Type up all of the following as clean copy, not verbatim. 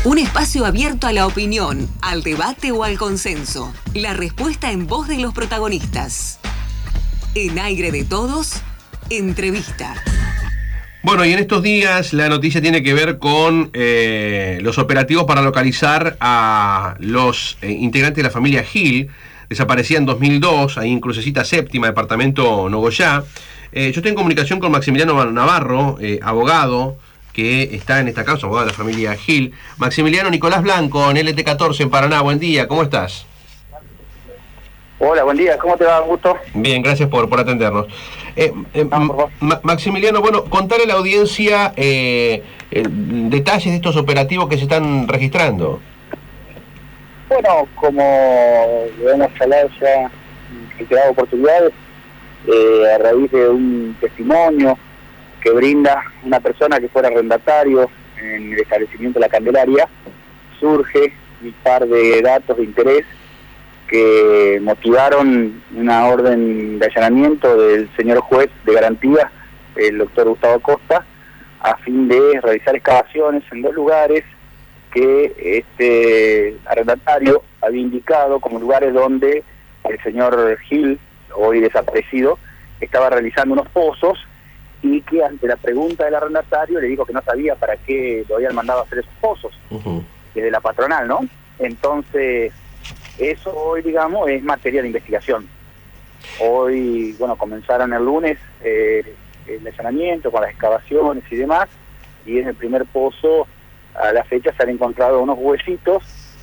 Un espacio abierto a la opinión, al debate o al consenso. La respuesta en voz de los protagonistas. En Aire de Todos, entrevista. Bueno, y en estos días la noticia tiene que ver con los operativos para localizar a los integrantes de la familia Gil, desaparecida en 2002, ahí en Crucecita Séptima, departamento Nogoyá. Yo estoy en comunicación con Maximiliano Navarro, abogado, que está en esta causa, abogado de la familia Gil. Maximiliano, Nicolás Blanco, en LT14 en Paraná, buen día, ¿cómo estás? Hola, buen día, ¿cómo te va? Un gusto. Bien, gracias por atendernos. Maximiliano, bueno, contarle a la audiencia detalles de estos operativos que se están registrando. Bueno, como lo hemos hablado ya en reiteradas oportunidades, a raíz de un testimonio que brinda una persona que fuera arrendatario en el establecimiento de La Candelaria, surge un par de datos de interés que motivaron una orden de allanamiento del señor juez de garantía, el doctor Gustavo Acosta, a fin de realizar excavaciones en dos lugares que este arrendatario había indicado como lugares donde el señor Gil, hoy desaparecido, estaba realizando unos pozos, y que ante la pregunta del arrendatario le dijo que no sabía para qué lo habían mandado a hacer esos pozos, desde la patronal, ¿no? Entonces, eso hoy, digamos, es materia de investigación. Hoy, bueno, comenzaron el lunes el allanamiento con las excavaciones y demás, y en el primer pozo, a la fecha, se han encontrado unos huesitos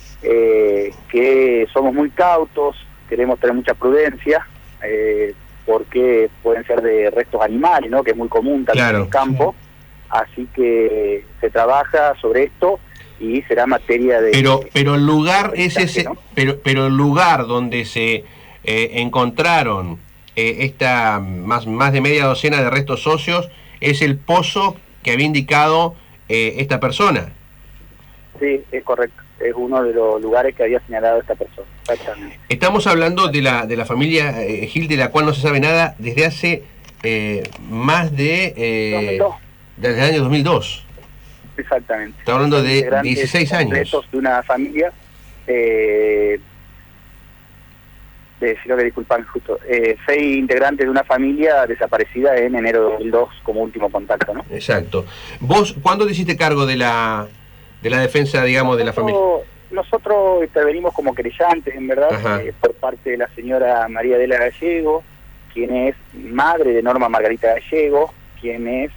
que somos muy cautos, queremos tener mucha prudencia, porque pueden ser de restos animales, ¿no? Que es muy común también en el campo, así que se trabaja sobre esto y será materia de... Pero el lugar es ese, ¿no? pero el lugar donde se encontraron esta más de media docena de restos óseos es el pozo que había indicado esta persona. Sí, es correcto. Es uno de los lugares que había señalado esta persona. Exactamente. Estamos hablando de la familia Gil, de la cual no se sabe nada desde hace más de... 2002. Desde el año 2002. Exactamente. Estamos hablando de 16 años. De una familia... sino que disculpan justo, 6 integrantes de una familia desaparecida en enero de 2002 como último contacto, ¿no? Exacto. ¿Vos cuándo te hiciste cargo de la defensa, digamos, de la familia? Nosotros intervenimos como querellantes, en verdad, por parte de la señora María Adela Gallego, quien es madre de Norma Margarita Gallego, quien es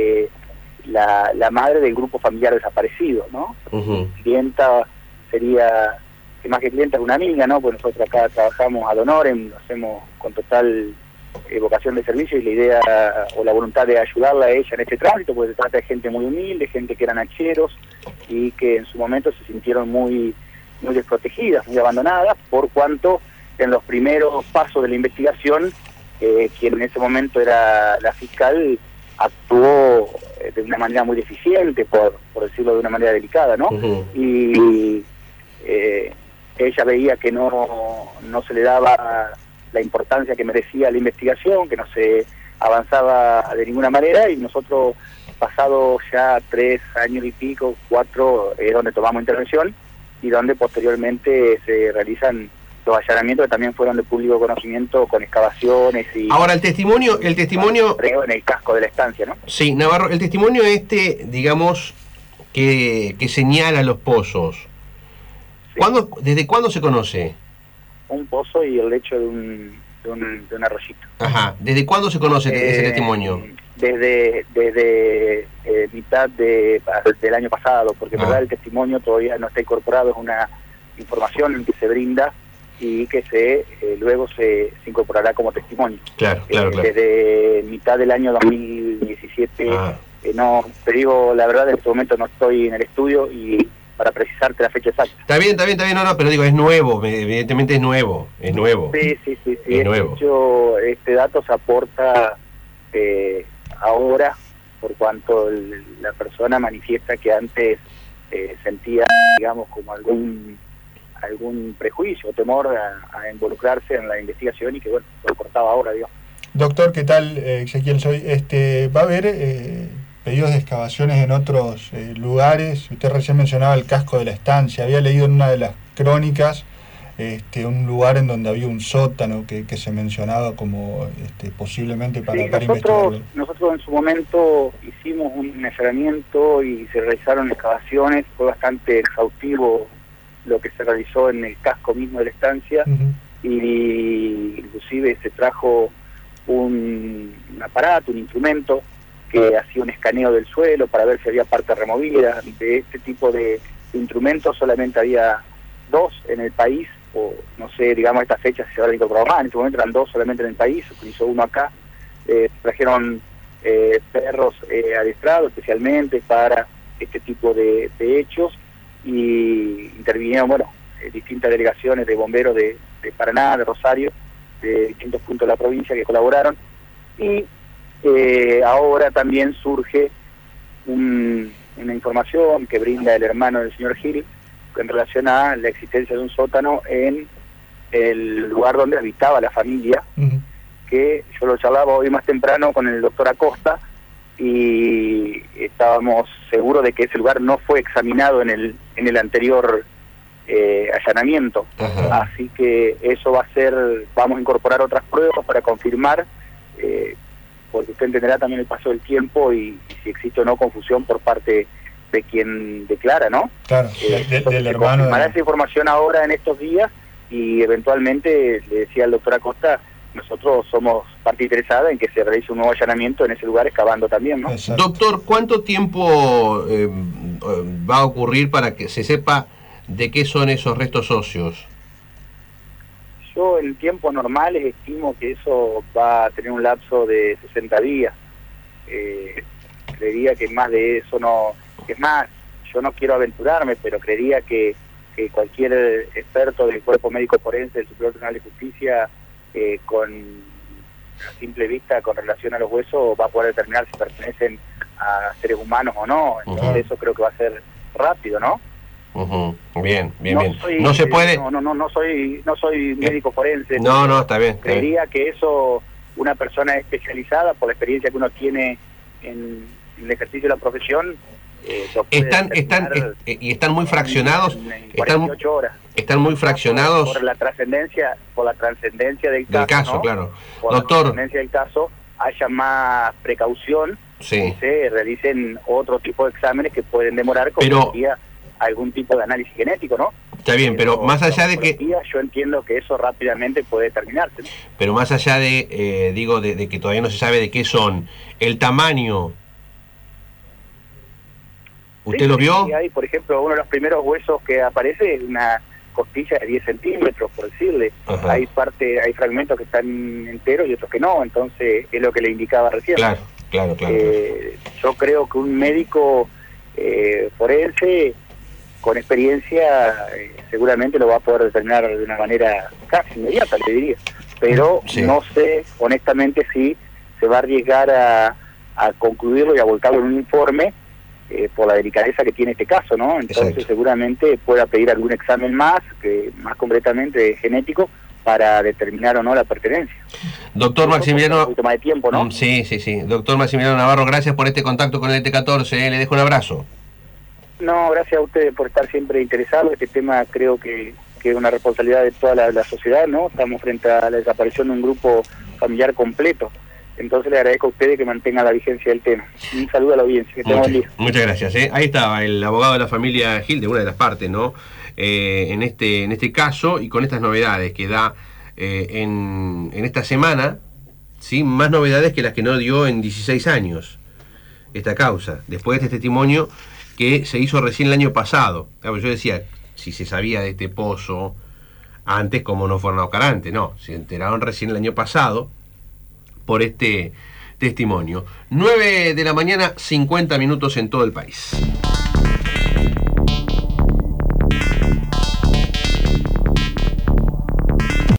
la madre del grupo familiar desaparecido, ¿no? Clienta sería, que más que clienta es una amiga, ¿no? Pues nosotros acá trabajamos ad honorem, lo hacemos con total vocación de servicio, y la idea o la voluntad de ayudarla a ella en este tránsito, porque se trata de gente muy humilde, gente que eran hacheros y que en su momento se sintieron muy desprotegidas, muy abandonadas, por cuanto en los primeros pasos de la investigación, quien en ese momento era la fiscal, actuó de una manera muy deficiente, por decirlo de una manera delicada, ¿no? Y ella veía que no se le daba la importancia que merecía la investigación, que no se avanzaba de ninguna manera, y nosotros, pasado ya 3 años y pico, 4, es donde tomamos intervención, y donde posteriormente se realizan los allanamientos que también fueron de público conocimiento, con excavaciones y... Ahora, el testimonio en el casco de la estancia, ¿no? Sí, Navarro, el testimonio digamos, que señala los pozos. Sí. ¿Desde cuándo se conoce? Un pozo y el lecho de un arroyito. Ajá. ¿Desde cuándo se conoce ese testimonio? Desde mitad del año pasado, porque en verdad el testimonio todavía no está incorporado, es una información que se brinda y que luego se incorporará como testimonio. Claro. Desde mitad del año 2017, no, te digo la verdad, en este momento no estoy en el estudio y para precisarte la fecha exacta. Está bien, no, pero digo, es nuevo, evidentemente es nuevo. Sí. Es nuevo. Hecho, este dato se aporta ahora, por cuanto la persona manifiesta que antes sentía, digamos, como algún prejuicio o temor a involucrarse en la investigación, y que, bueno, lo cortaba ahora, digamos. Doctor, ¿qué tal? Ezequiel soy. ¿Va a haber pedidos de excavaciones en otros lugares. Usted recién mencionaba el casco de la estancia. Había leído en una de las crónicas un lugar en donde había un sótano que se mencionaba como posiblemente para investigarlo. Nosotros en su momento hicimos un allanamiento y se realizaron excavaciones. Fue bastante exhaustivo lo que se realizó en el casco mismo de la estancia. Y inclusive se trajo un aparato, un instrumento que hacía un escaneo del suelo para ver si había partes removidas. De este tipo de instrumentos solamente había 2 en el país, o no sé, digamos, a esta fecha se habrá incorporado más. En este momento eran 2 solamente en el país, se utilizó uno acá. Trajeron perros adiestrados especialmente para este tipo de hechos, y intervinieron, distintas delegaciones de bomberos de Paraná, de Rosario, de distintos puntos de la provincia que colaboraron. Y ahora también surge una información que brinda el hermano del señor Gil en relación a la existencia de un sótano en el lugar donde habitaba la familia, que yo lo charlaba hoy más temprano con el doctor Acosta, y estábamos seguros de que ese lugar no fue examinado en el anterior allanamiento. Así que eso vamos a incorporar otras pruebas para confirmar, porque usted entenderá también el paso del tiempo y si existe o no confusión por parte de quien declara, ¿no? Claro, del hermano. Confirmará esa información ahora en estos días, y eventualmente, le decía al doctor Acosta, nosotros somos parte interesada en que se realice un nuevo allanamiento en ese lugar, excavando también, ¿no? Exacto. Doctor, ¿cuánto tiempo va a ocurrir para que se sepa de qué son esos restos óseos? Yo en tiempos normales estimo que eso va a tener un lapso de 60 días. Creería que más de eso no... Es más, yo no quiero aventurarme, pero creería que cualquier experto del Cuerpo Médico Forense del Superior Tribunal de Justicia, con a simple vista con relación a los huesos, va a poder determinar si pertenecen a seres humanos o no. Entonces eso creo que va a ser rápido, ¿no? Bien. Soy, no se puede... No soy médico forense. No, está bien. Creería que eso, una persona especializada, por la experiencia que uno tiene en el ejercicio de la profesión, están muy fraccionados. En 48 horas. Están muy fraccionados. Por la trascendencia del caso, ¿no? Claro. Por Doctor, la trascendencia del caso, haya más precaución, sí, y se realicen otro tipo de exámenes que pueden demorar, como sería algún tipo de análisis genético, ¿no? Está bien, pero más allá de que... Yo entiendo que eso rápidamente puede terminarse, ¿no? Pero más allá de, de que todavía no se sabe de qué son, el tamaño... ¿Usted lo vio? Sí, hay, por ejemplo, uno de los primeros huesos que aparece es una costilla de 10 centímetros, por decirle. Hay fragmentos que están enteros y otros que no, entonces es lo que le indicaba recién. Claro. Yo creo que un médico forense con experiencia seguramente lo va a poder determinar de una manera casi inmediata, le diría. Pero no sé, honestamente, si se va a arriesgar a concluirlo y a volcarlo en un informe, por la delicadeza que tiene este caso, ¿no? Entonces seguramente pueda pedir algún examen más concretamente genético, para determinar o no la pertenencia. Doctor Maximiliano... Un poquito más de tiempo, ¿no? Sí. Doctor Maximiliano Navarro, gracias por este contacto con el ET14, le dejo un abrazo. No, gracias a ustedes por estar siempre interesados. Este tema creo que es una responsabilidad de toda la sociedad, ¿no? Estamos frente a la desaparición de un grupo familiar completo. Entonces le agradezco a ustedes que mantengan la vigencia del tema. Un saludo a la audiencia, que tengan buen día. Muchas gracias. Ahí estaba el abogado de la familia Gil, de una de las partes, ¿no? En este caso, y con estas novedades que da en esta semana, ¿sí? Más novedades que las que no dio en 16 años esta causa, después de este testimonio que se hizo recién el año pasado. Claro, yo decía, si se sabía de este pozo antes, ¿cómo no fueron a buscar antes? No, se enteraron recién el año pasado por este testimonio. 9 de la mañana, 50 minutos en todo el país.